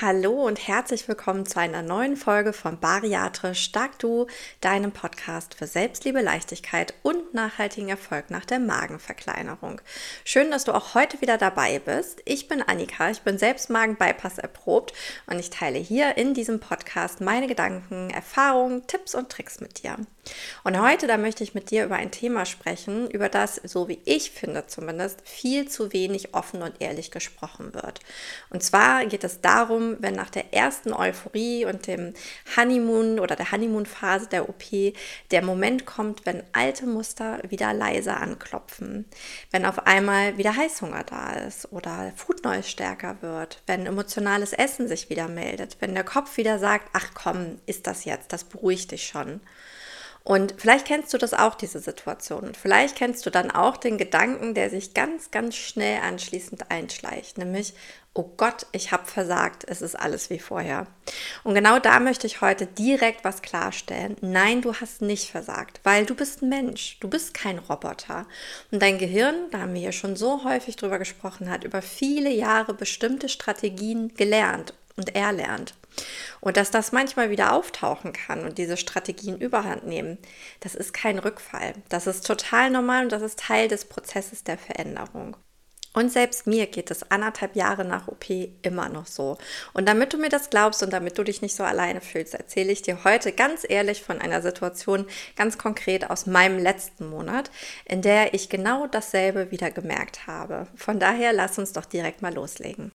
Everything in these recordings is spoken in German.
Hallo und herzlich willkommen zu einer neuen Folge von Bariatrisch Stark Du, deinem Podcast für Selbstliebe, Leichtigkeit und nachhaltigen Erfolg nach der Magenverkleinerung. Schön, dass du auch heute wieder dabei bist. Ich bin Annika, ich bin selbst Magen-Bypass erprobt und ich teile hier in diesem Podcast meine Gedanken, Erfahrungen, Tipps und Tricks mit dir. Und heute, da möchte ich mit dir über ein Thema sprechen, über das, so wie ich finde zumindest, viel zu wenig offen und ehrlich gesprochen wird. Und zwar geht es darum, wenn nach der ersten Euphorie und dem Honeymoon oder der Honeymoon-Phase der OP der Moment kommt, wenn alte Muster wieder leise anklopfen, wenn auf einmal wieder Heißhunger da ist oder Food Noise stärker wird, wenn emotionales Essen sich wieder meldet, wenn der Kopf wieder sagt, ach komm, ist das jetzt, das beruhigt dich schon. Und vielleicht kennst du das auch, diese Situation. Und vielleicht kennst du dann auch den Gedanken, der sich ganz, ganz schnell anschließend einschleicht. Nämlich, oh Gott, ich habe versagt, es ist alles wie vorher. Und genau da möchte ich heute direkt was klarstellen. Nein, du hast nicht versagt, weil du bist ein Mensch, du bist kein Roboter. Und dein Gehirn, da haben wir hier schon so häufig drüber gesprochen, hat über viele Jahre bestimmte Strategien gelernt und erlernt. Und dass das manchmal wieder auftauchen kann und diese Strategien überhand nehmen, das ist kein Rückfall. Das ist total normal und das ist Teil des Prozesses der Veränderung. Und selbst mir geht es 1,5 Jahre nach OP immer noch so. Und damit du mir das glaubst und damit du dich nicht so alleine fühlst, erzähle ich dir heute ganz ehrlich von einer Situation ganz konkret aus meinem letzten Monat, in der ich genau dasselbe wieder gemerkt habe. Von daher lass uns doch direkt mal loslegen.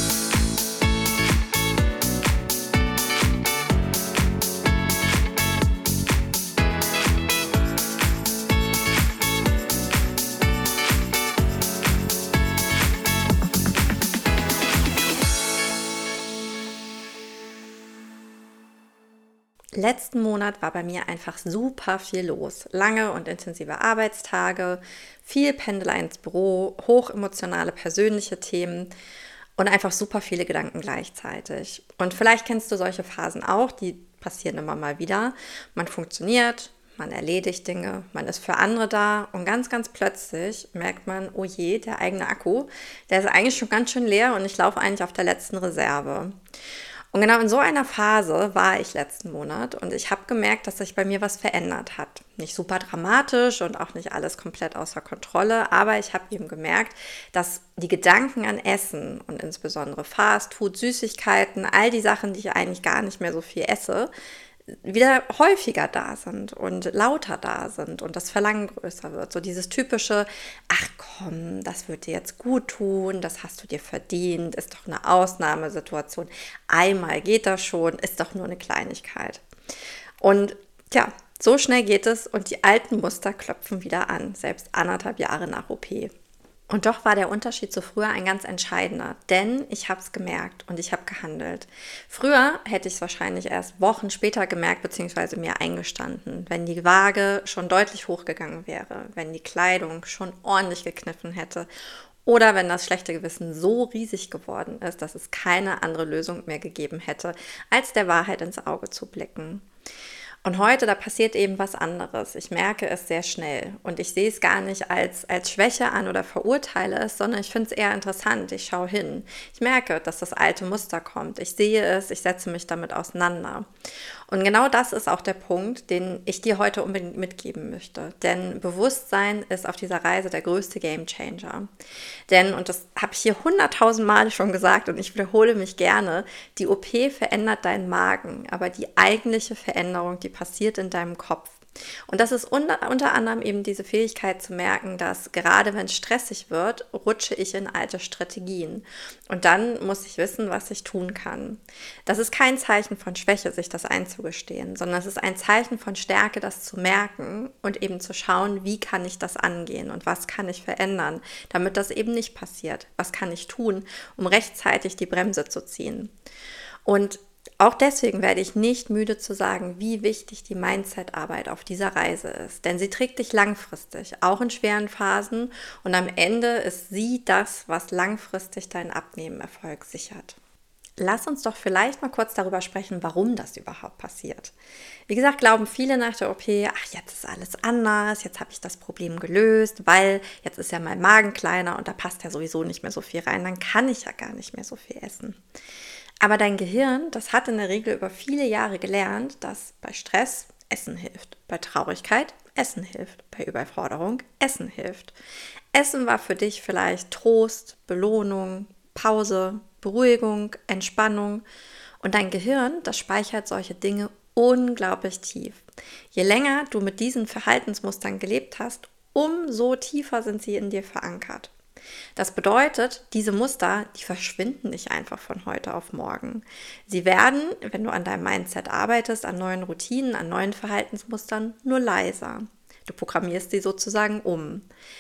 Letzten Monat war bei mir einfach super viel los. Lange und intensive Arbeitstage, viel Pendelei ins Büro, hochemotionale persönliche Themen und einfach super viele Gedanken gleichzeitig. Und vielleicht kennst du solche Phasen auch, die passieren immer mal wieder. Man funktioniert, man erledigt Dinge, man ist für andere da und ganz, ganz plötzlich merkt man, oh je, der eigene Akku, der ist eigentlich schon ganz schön leer und ich laufe eigentlich auf der letzten Reserve. Und genau in so einer Phase war ich letzten Monat und ich habe gemerkt, dass sich bei mir was verändert hat. Nicht super dramatisch und auch nicht alles komplett außer Kontrolle, aber ich habe eben gemerkt, dass die Gedanken an Essen und insbesondere Fast Food, Süßigkeiten, all die Sachen, die ich eigentlich gar nicht mehr so viel esse, wieder häufiger da sind und lauter da sind und das Verlangen größer wird. So dieses typische, ach komm, das wird dir jetzt gut tun, das hast du dir verdient, ist doch eine Ausnahmesituation. Einmal geht das schon, ist doch nur eine Kleinigkeit. Und ja, so schnell geht es und die alten Muster klopfen wieder an, selbst 1,5 Jahre nach OP. Und doch war der Unterschied zu früher ein ganz entscheidender, denn ich habe es gemerkt und ich habe gehandelt. Früher hätte ich es wahrscheinlich erst Wochen später gemerkt bzw. mir eingestanden, wenn die Waage schon deutlich hochgegangen wäre, wenn die Kleidung schon ordentlich gekniffen hätte oder wenn das schlechte Gewissen so riesig geworden ist, dass es keine andere Lösung mehr gegeben hätte, als der Wahrheit ins Auge zu blicken. Und heute, da passiert eben was anderes. Ich merke es sehr schnell und ich sehe es gar nicht als Schwäche an oder verurteile es, sondern ich finde es eher interessant. Ich schaue hin. Ich merke, dass das alte Muster kommt. Ich sehe es, ich setze mich damit auseinander. Und genau das ist auch der Punkt, den ich dir heute unbedingt mitgeben möchte. Denn Bewusstsein ist auf dieser Reise der größte Gamechanger. Denn, und das habe ich hier 100.000 Mal schon gesagt und ich wiederhole mich gerne, die OP verändert deinen Magen, aber die eigentliche Veränderung, die passiert in deinem Kopf. Und das ist unter anderem eben diese Fähigkeit zu merken, dass gerade wenn es stressig wird, rutsche ich in alte Strategien. Und dann muss ich wissen, was ich tun kann. Das ist kein Zeichen von Schwäche, sich das einzugestehen, sondern es ist ein Zeichen von Stärke, das zu merken und eben zu schauen, wie kann ich das angehen und was kann ich verändern, damit das eben nicht passiert. Was kann ich tun, um rechtzeitig die Bremse zu ziehen? Und auch deswegen werde ich nicht müde zu sagen, wie wichtig die Mindset-Arbeit auf dieser Reise ist. Denn sie trägt dich langfristig, auch in schweren Phasen. Und am Ende ist sie das, was langfristig deinen Abnehmenerfolg sichert. Lass uns doch vielleicht mal kurz darüber sprechen, warum das überhaupt passiert. Wie gesagt, glauben viele nach der OP, ach, jetzt ist alles anders, jetzt habe ich das Problem gelöst, weil jetzt ist ja mein Magen kleiner und da passt ja sowieso nicht mehr so viel rein, dann kann ich ja gar nicht mehr so viel essen. Aber dein Gehirn, das hat in der Regel über viele Jahre gelernt, dass bei Stress Essen hilft, bei Traurigkeit Essen hilft, bei Überforderung Essen hilft. Essen war für dich vielleicht Trost, Belohnung, Pause, Beruhigung, Entspannung. Und dein Gehirn, das speichert solche Dinge unglaublich tief. Je länger du mit diesen Verhaltensmustern gelebt hast, umso tiefer sind sie in dir verankert. Das bedeutet, diese Muster, die verschwinden nicht einfach von heute auf morgen. Sie werden, wenn du an deinem Mindset arbeitest, an neuen Routinen, an neuen Verhaltensmustern, nur leiser. Du programmierst sie sozusagen um.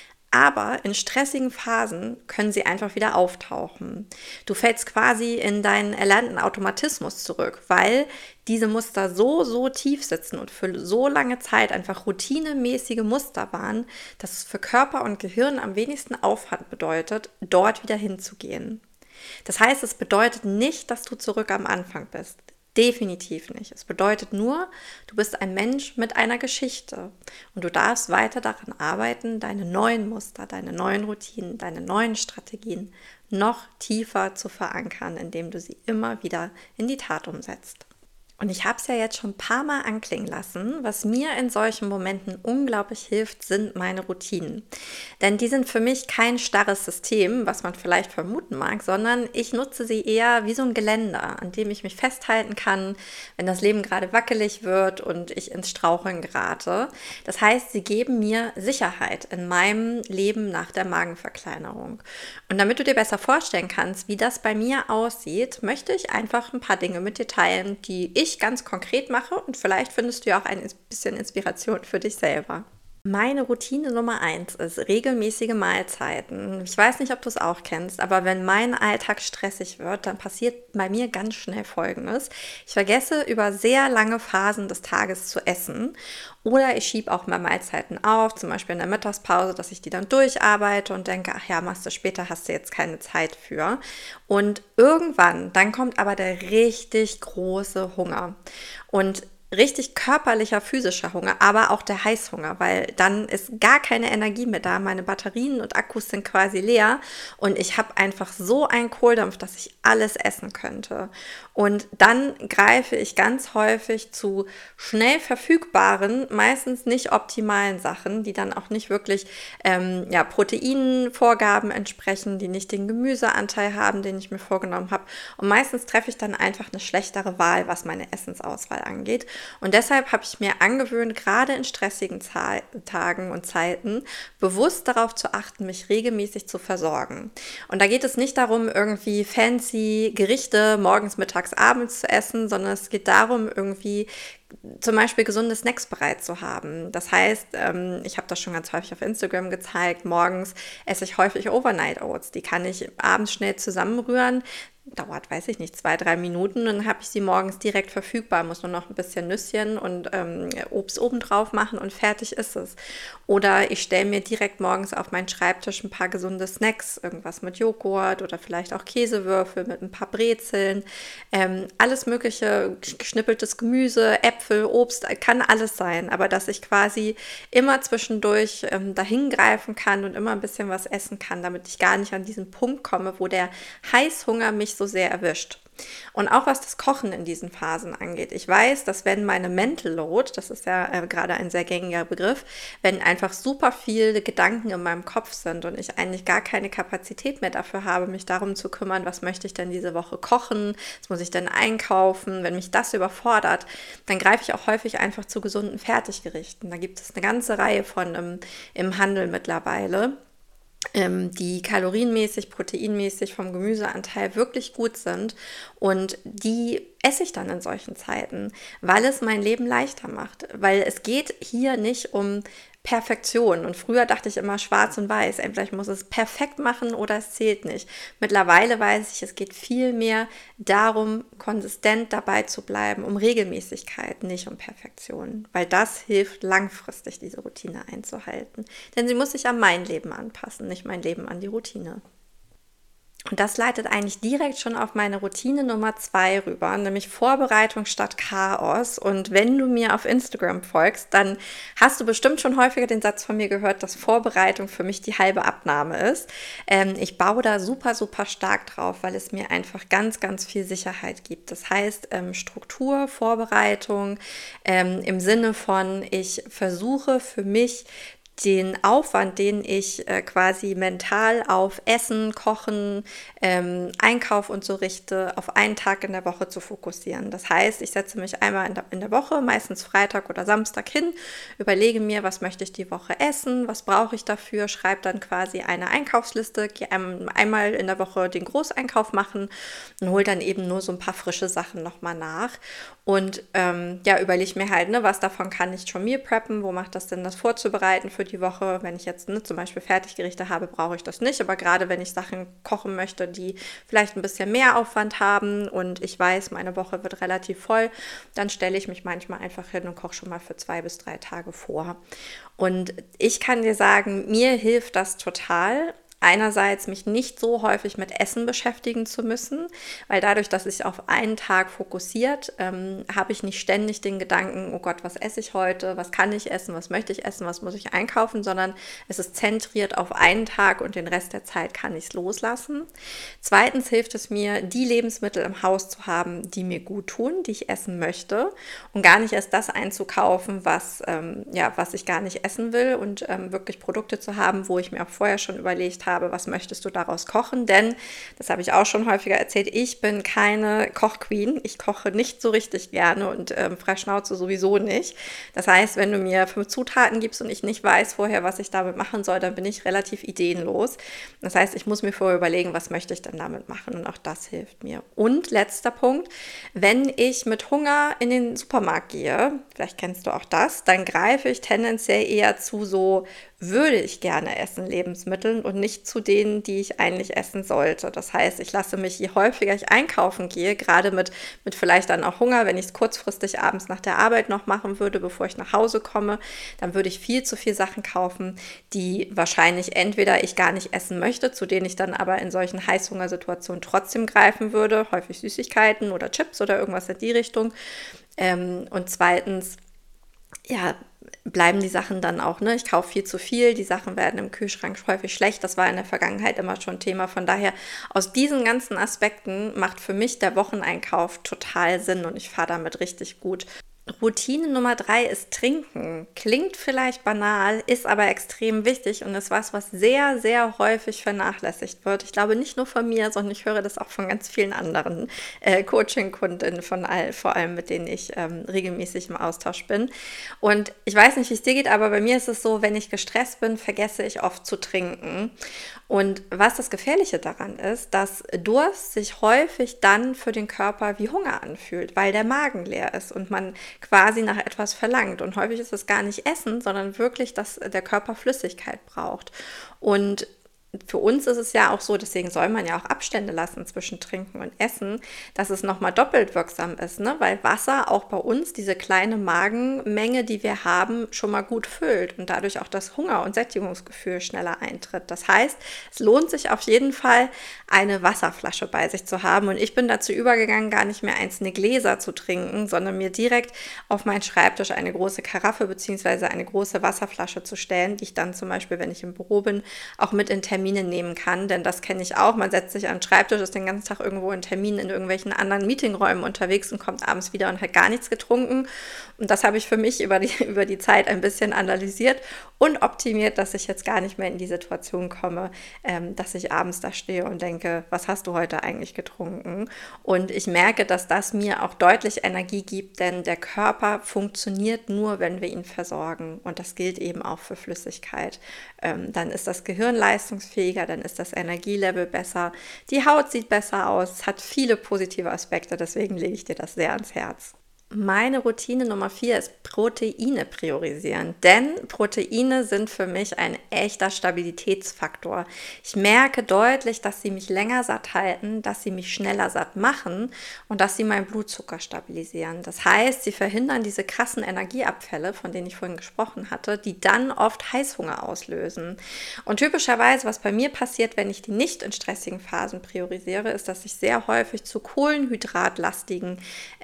Aber in stressigen Phasen können sie einfach wieder auftauchen. Du fällst quasi in deinen erlernten Automatismus zurück, weil diese Muster so tief sitzen und für so lange Zeit einfach routinemäßige Muster waren, dass es für Körper und Gehirn am wenigsten Aufwand bedeutet, dort wieder hinzugehen. Das heißt, es bedeutet nicht, dass du zurück am Anfang bist. Definitiv nicht. Es bedeutet nur, du bist ein Mensch mit einer Geschichte und du darfst weiter daran arbeiten, deine neuen Muster, deine neuen Routinen, deine neuen Strategien noch tiefer zu verankern, indem du sie immer wieder in die Tat umsetzt. Und ich habe es ja jetzt schon ein paar Mal anklingen lassen, was mir in solchen Momenten unglaublich hilft, sind meine Routinen. Denn die sind für mich kein starres System, was man vielleicht vermuten mag, sondern ich nutze sie eher wie so ein Geländer, an dem ich mich festhalten kann, wenn das Leben gerade wackelig wird und ich ins Straucheln gerate. Das heißt, sie geben mir Sicherheit in meinem Leben nach der Magenverkleinerung. Und damit du dir besser vorstellen kannst, wie das bei mir aussieht, möchte ich einfach ein paar Dinge mit dir teilen, die ich ganz konkret mache und vielleicht findest du ja auch ein bisschen Inspiration für dich selber. Meine Routine Nummer 1 ist regelmäßige Mahlzeiten. Ich weiß nicht, ob du es auch kennst, aber wenn mein Alltag stressig wird, dann passiert bei mir ganz schnell Folgendes. Ich vergesse über sehr lange Phasen des Tages zu essen oder ich schiebe auch mal Mahlzeiten auf, zum Beispiel in der Mittagspause, dass ich die dann durcharbeite und denke, ach ja, machst du später, hast du jetzt keine Zeit für. Und irgendwann, dann kommt aber der richtig große Hunger. Und richtig körperlicher, physischer Hunger, aber auch der Heißhunger, weil dann ist gar keine Energie mehr da. Meine Batterien und Akkus sind quasi leer und ich habe einfach so einen Kohldampf, dass ich alles essen könnte. Und dann greife ich ganz häufig zu schnell verfügbaren, meistens nicht optimalen Sachen, die dann auch nicht wirklich Proteinvorgaben entsprechen, die nicht den Gemüseanteil haben, den ich mir vorgenommen habe. Und meistens treffe ich dann einfach eine schlechtere Wahl, was meine Essensauswahl angeht. Und deshalb habe ich mir angewöhnt, gerade in stressigen Tagen und Zeiten, bewusst darauf zu achten, mich regelmäßig zu versorgen. Und da geht es nicht darum, irgendwie fancy Gerichte morgens, mittags, abends zu essen, sondern es geht darum, irgendwie zum Beispiel gesunde Snacks bereit zu haben. Das heißt, ich habe das schon ganz häufig auf Instagram gezeigt, morgens esse ich häufig Overnight Oats. Die kann ich abends schnell zusammenrühren. Dauert, weiß ich nicht, 2-3 Minuten, dann habe ich sie morgens direkt verfügbar, muss nur noch ein bisschen Nüsschen und Obst obendrauf machen und fertig ist es. Oder ich stelle mir direkt morgens auf meinen Schreibtisch ein paar gesunde Snacks, irgendwas mit Joghurt oder vielleicht auch Käsewürfel mit ein paar Brezeln, alles mögliche, geschnippeltes Gemüse, Äpfel, Obst, kann alles sein, aber dass ich quasi immer zwischendurch dahin greifen kann und immer ein bisschen was essen kann, damit ich gar nicht an diesen Punkt komme, wo der Heißhunger mich so sehr erwischt. Und auch was das Kochen in diesen Phasen angeht. Ich weiß, dass wenn meine Mental Load, das ist ja gerade ein sehr gängiger Begriff, wenn einfach super viele Gedanken in meinem Kopf sind und ich eigentlich gar keine Kapazität mehr dafür habe, mich darum zu kümmern, was möchte ich denn diese Woche kochen, was muss ich denn einkaufen, wenn mich das überfordert, dann greife ich auch häufig einfach zu gesunden Fertiggerichten. Da gibt es eine ganze Reihe von im Handel mittlerweile, die kalorienmäßig, proteinmäßig vom Gemüseanteil wirklich gut sind und die esse ich dann in solchen Zeiten, weil es mein Leben leichter macht, weil es geht hier nicht um Perfektion und früher dachte ich immer schwarz und weiß, entweder ich muss es perfekt machen oder es zählt nicht. Mittlerweile weiß ich, es geht viel mehr darum, konsistent dabei zu bleiben, um Regelmäßigkeit, nicht um Perfektion, weil das hilft langfristig, diese Routine einzuhalten, denn sie muss sich an mein Leben anpassen, nicht mein Leben an die Routine. Und das leitet eigentlich direkt schon auf meine Routine Nummer 2 rüber, nämlich Vorbereitung statt Chaos. Und wenn du mir auf Instagram folgst, dann hast du bestimmt schon häufiger den Satz von mir gehört, dass Vorbereitung für mich die halbe Abnahme ist. Ich baue da super, super stark drauf, weil es mir einfach ganz, ganz viel Sicherheit gibt. Das heißt, Struktur, Vorbereitung im Sinne von, ich versuche für mich den Aufwand, den ich quasi mental auf Essen, Kochen, Einkauf und so richte, auf einen Tag in der Woche zu fokussieren. Das heißt, ich setze mich einmal in der Woche, meistens Freitag oder Samstag hin, überlege mir, was möchte ich die Woche essen, was brauche ich dafür, schreibe dann quasi eine Einkaufsliste, gehe einmal in der Woche den Großeinkauf machen und hole dann eben nur so ein paar frische Sachen nochmal nach. Und überlege mir halt, was davon kann ich schon Meal preppen, wo macht das Sinn, das vorzubereiten für die Woche. Wenn ich jetzt zum Beispiel Fertiggerichte habe, brauche ich das nicht. Aber gerade wenn ich Sachen kochen möchte, die vielleicht ein bisschen mehr Aufwand haben und ich weiß, meine Woche wird relativ voll, dann stelle ich mich manchmal einfach hin und koche schon mal für 2 bis 3 Tage vor. Und ich kann dir sagen, mir hilft das total. Einerseits mich nicht so häufig mit Essen beschäftigen zu müssen, weil dadurch, dass ich auf einen Tag fokussiert, habe ich nicht ständig den Gedanken, oh Gott, was esse ich heute, was kann ich essen, was möchte ich essen, was muss ich einkaufen, sondern es ist zentriert auf einen Tag und den Rest der Zeit kann ich es loslassen. Zweitens hilft es mir, die Lebensmittel im Haus zu haben, die mir gut tun, die ich essen möchte und gar nicht erst das einzukaufen, was ich gar nicht essen will und wirklich Produkte zu haben, wo ich mir auch vorher schon überlegt habe, was möchtest du daraus kochen, denn, das habe ich auch schon häufiger erzählt, ich bin keine Kochqueen, ich koche nicht so richtig gerne und frei Schnauze sowieso nicht. Das heißt, wenn du mir 5 Zutaten gibst und ich nicht weiß vorher, was ich damit machen soll, dann bin ich relativ ideenlos. Das heißt, ich muss mir vorher überlegen, was möchte ich denn damit machen und auch das hilft mir. Und letzter Punkt, wenn ich mit Hunger in den Supermarkt gehe, vielleicht kennst du auch das, dann greife ich tendenziell eher zu so würde ich gerne essen, Lebensmitteln und nicht zu denen, die ich eigentlich essen sollte. Das heißt, ich lasse mich, je häufiger ich einkaufen gehe, gerade mit vielleicht dann auch Hunger, wenn ich es kurzfristig abends nach der Arbeit noch machen würde, bevor ich nach Hause komme, dann würde ich viel zu viel Sachen kaufen, die wahrscheinlich entweder ich gar nicht essen möchte, zu denen ich dann aber in solchen Heißhungersituationen trotzdem greifen würde, häufig Süßigkeiten oder Chips oder irgendwas in die Richtung. Und zweitens, bleiben die Sachen dann auch, ich kaufe viel zu viel, die Sachen werden im Kühlschrank häufig schlecht, das war in der Vergangenheit immer schon Thema, von daher aus diesen ganzen Aspekten macht für mich der Wocheneinkauf total Sinn und ich fahre damit richtig gut. Routine Nummer 3 ist Trinken. Klingt vielleicht banal, ist aber extrem wichtig und ist was sehr, sehr häufig vernachlässigt wird. Ich glaube nicht nur von mir, sondern ich höre das auch von ganz vielen anderen Coaching-Kundinnen, vor allem mit denen ich regelmäßig im Austausch bin. Und ich weiß nicht, wie es dir geht, aber bei mir ist es so, wenn ich gestresst bin, vergesse ich oft zu trinken. Und was das Gefährliche daran ist, dass Durst sich häufig dann für den Körper wie Hunger anfühlt, weil der Magen leer ist und man quasi nach etwas verlangt. Und häufig ist es gar nicht Essen, sondern wirklich, dass der Körper Flüssigkeit braucht. Und für uns ist es ja auch so, deswegen soll man ja auch Abstände lassen zwischen Trinken und Essen, dass es nochmal doppelt wirksam ist, weil Wasser auch bei uns diese kleine Magenmenge, die wir haben, schon mal gut füllt und dadurch auch das Hunger- und Sättigungsgefühl schneller eintritt. Das heißt, es lohnt sich auf jeden Fall, eine Wasserflasche bei sich zu haben und ich bin dazu übergegangen, gar nicht mehr einzelne Gläser zu trinken, sondern mir direkt auf meinen Schreibtisch eine große Karaffe bzw. eine große Wasserflasche zu stellen, die ich dann zum Beispiel, wenn ich im Büro bin, auch mit in Termine nehmen kann, denn das kenne ich auch. Man setzt sich an den Schreibtisch, ist den ganzen Tag irgendwo in Terminen in irgendwelchen anderen Meetingräumen unterwegs und kommt abends wieder und hat gar nichts getrunken. Und das habe ich für mich über die Zeit ein bisschen analysiert und optimiert, dass ich jetzt gar nicht mehr in die Situation komme, dass ich abends da stehe und denke, was hast du heute eigentlich getrunken? Und ich merke, dass das mir auch deutlich Energie gibt, denn der Körper funktioniert nur, wenn wir ihn versorgen. Und das gilt eben auch für Flüssigkeit. Dann ist das Gehirn leistungsfähiger, dann ist das Energielevel besser, die Haut sieht besser aus, hat viele positive Aspekte, deswegen lege ich dir das sehr ans Herz. Meine Routine Nummer 4 ist Proteine priorisieren, denn Proteine sind für mich ein echter Stabilitätsfaktor. Ich merke deutlich, dass sie mich länger satt halten, dass sie mich schneller satt machen und dass sie meinen Blutzucker stabilisieren. Das heißt, sie verhindern diese krassen Energieabfälle, von denen ich vorhin gesprochen hatte, die dann oft Heißhunger auslösen. Und typischerweise, was bei mir passiert, wenn ich die nicht in stressigen Phasen priorisiere, ist, dass ich sehr häufig zu kohlenhydratlastigen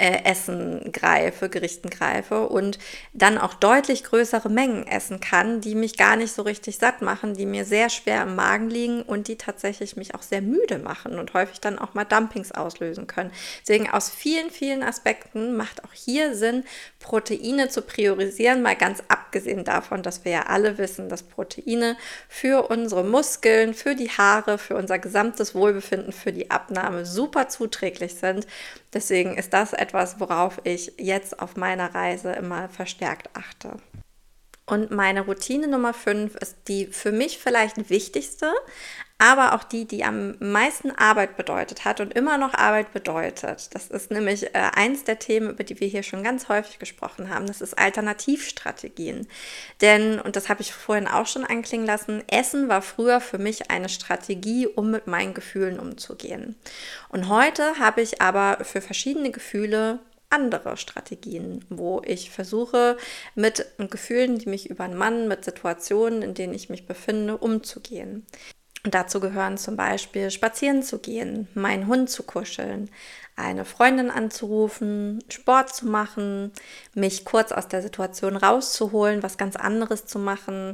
Gerichten greife und dann auch deutlich größere Mengen essen kann, die mich gar nicht so richtig satt machen, die mir sehr schwer im Magen liegen und die tatsächlich mich auch sehr müde machen und häufig dann auch mal Dumpings auslösen können. Deswegen aus vielen, vielen Aspekten macht auch hier Sinn, Proteine zu priorisieren, mal ganz abgesehen davon, dass wir ja alle wissen, dass Proteine für unsere Muskeln, für die Haare, für unser gesamtes Wohlbefinden, für die Abnahme super zuträglich sind. Deswegen ist das etwas, worauf ich jetzt auf meiner Reise immer verstärkt achte. Und meine Routine Nummer 5 ist die für mich vielleicht wichtigste, aber auch die, die am meisten Arbeit bedeutet hat und immer noch Arbeit bedeutet. Das ist nämlich eins der Themen, über die wir hier schon ganz häufig gesprochen haben. Das ist Alternativstrategien. Denn, und das habe ich vorhin auch schon anklingen lassen, Essen war früher für mich eine Strategie, um mit meinen Gefühlen umzugehen. Und heute habe ich aber für verschiedene Gefühle andere Strategien, wo ich versuche, mit Gefühlen, die mich übermannen, mit Situationen, in denen ich mich befinde, umzugehen. Und dazu gehören zum Beispiel spazieren zu gehen, meinen Hund zu kuscheln, eine Freundin anzurufen, Sport zu machen, mich kurz aus der Situation rauszuholen, was ganz anderes zu machen.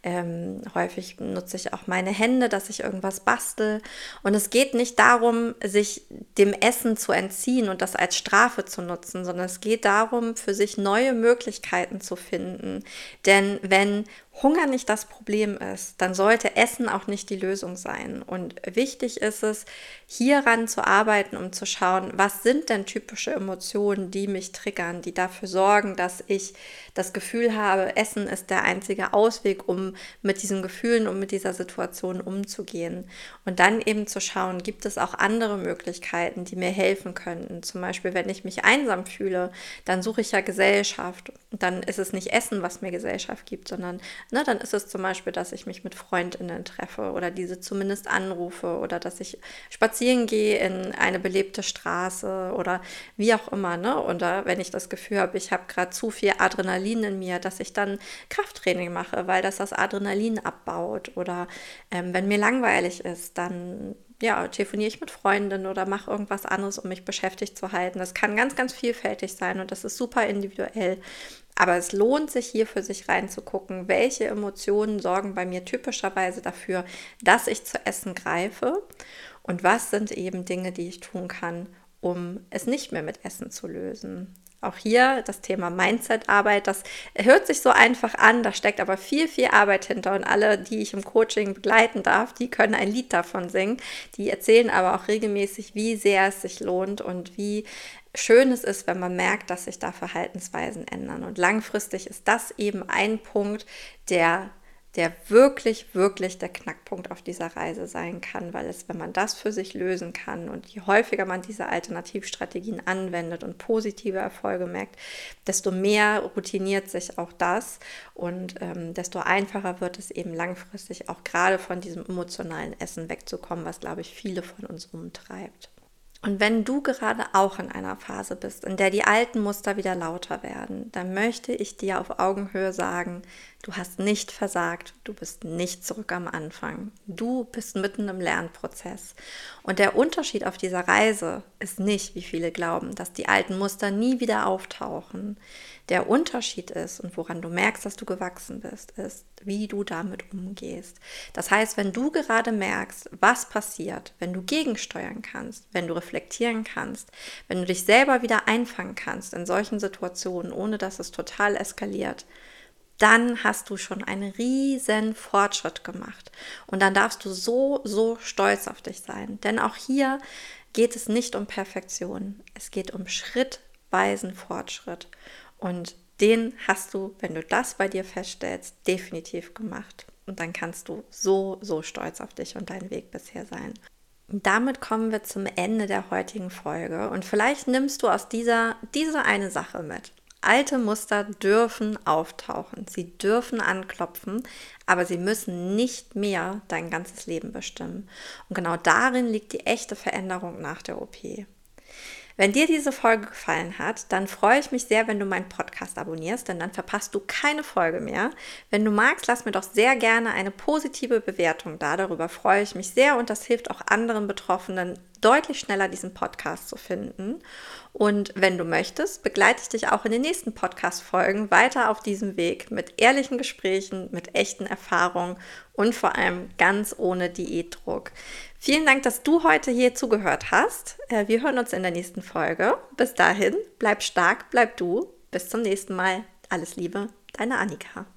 Häufig nutze ich auch meine Hände, dass ich irgendwas bastel. Und es geht nicht darum, sich dem Essen zu entziehen und das als Strafe zu nutzen, sondern es geht darum, für sich neue Möglichkeiten zu finden. Denn wenn Hunger nicht das Problem ist, dann sollte Essen auch nicht die Lösung sein. Und wichtig ist es, hieran zu arbeiten, um zu schauen, was sind denn typische Emotionen, die mich triggern, die dafür sorgen, dass ich das Gefühl habe, Essen ist der einzige Ausweg, um mit diesen Gefühlen und mit dieser Situation umzugehen. Und dann eben zu schauen, gibt es auch andere Möglichkeiten, die mir helfen könnten. Zum Beispiel, wenn ich mich einsam fühle, dann suche ich ja Gesellschaft. Und dann ist es nicht Essen, was mir Gesellschaft gibt, sondern dann ist es zum Beispiel, dass ich mich mit FreundInnen treffe oder diese zumindest anrufe oder dass ich spazieren gehe in eine belebte Straße oder wie auch immer. Oder wenn ich das Gefühl habe, ich habe gerade zu viel Adrenalin in mir, dass ich dann Krafttraining mache, weil das Adrenalin abbaut. Oder wenn mir langweilig ist, dann telefoniere ich mit Freundinnen oder mache irgendwas anderes, um mich beschäftigt zu halten. Das kann ganz, ganz vielfältig sein und das ist super individuell. Aber es lohnt sich hier für sich reinzugucken, welche Emotionen sorgen bei mir typischerweise dafür, dass ich zu essen greife und was sind eben Dinge, die ich tun kann, um es nicht mehr mit Essen zu lösen. Auch hier das Thema Mindset-Arbeit, das hört sich so einfach an, da steckt aber viel, viel Arbeit hinter und alle, die ich im Coaching begleiten darf, die können ein Lied davon singen. Die erzählen aber auch regelmäßig, wie sehr es sich lohnt und wie schön es ist, wenn man merkt, dass sich da Verhaltensweisen ändern. Und langfristig ist das eben ein Punkt, der wirklich, wirklich der Knackpunkt auf dieser Reise sein kann, weil wenn man das für sich lösen kann und je häufiger man diese Alternativstrategien anwendet und positive Erfolge merkt, desto mehr routiniert sich auch das und desto einfacher wird es eben langfristig auch gerade von diesem emotionalen Essen wegzukommen, was, glaube ich, viele von uns umtreibt. Und wenn du gerade auch in einer Phase bist, in der die alten Muster wieder lauter werden, dann möchte ich dir auf Augenhöhe sagen, du hast nicht versagt, du bist nicht zurück am Anfang. Du bist mitten im Lernprozess. Und der Unterschied auf dieser Reise ist nicht, wie viele glauben, dass die alten Muster nie wieder auftauchen. Der Unterschied ist, und woran du merkst, dass du gewachsen bist, ist, wie du damit umgehst. Das heißt, wenn du gerade merkst, was passiert, wenn du gegensteuern kannst, wenn du reflektieren kannst, wenn du dich selber wieder einfangen kannst in solchen Situationen, ohne dass es total eskaliert, dann hast du schon einen riesen Fortschritt gemacht. Und dann darfst du so, so stolz auf dich sein. Denn auch hier geht es nicht um Perfektion. Es geht um schrittweisen Fortschritt. Und den hast du, wenn du das bei dir feststellst, definitiv gemacht. Und dann kannst du so, so stolz auf dich und deinen Weg bisher sein. Damit kommen wir zum Ende der heutigen Folge und vielleicht nimmst du aus diese eine Sache mit. Alte Muster dürfen auftauchen, sie dürfen anklopfen, aber sie müssen nicht mehr dein ganzes Leben bestimmen. Und genau darin liegt die echte Veränderung nach der OP. Wenn dir diese Folge gefallen hat, dann freue ich mich sehr, wenn du meinen Podcast abonnierst, denn dann verpasst du keine Folge mehr. Wenn du magst, lass mir doch sehr gerne eine positive Bewertung da. Darüber freue ich mich sehr und das hilft auch anderen Betroffenen, deutlich schneller diesen Podcast zu finden. Und wenn du möchtest, begleite ich dich auch in den nächsten Podcast-Folgen weiter auf diesem Weg mit ehrlichen Gesprächen, mit echten Erfahrungen und vor allem ganz ohne Diätdruck. Vielen Dank, dass du heute hier zugehört hast. Wir hören uns in der nächsten Folge. Bis dahin, bleib stark, bleib du. Bis zum nächsten Mal. Alles Liebe, deine Annika.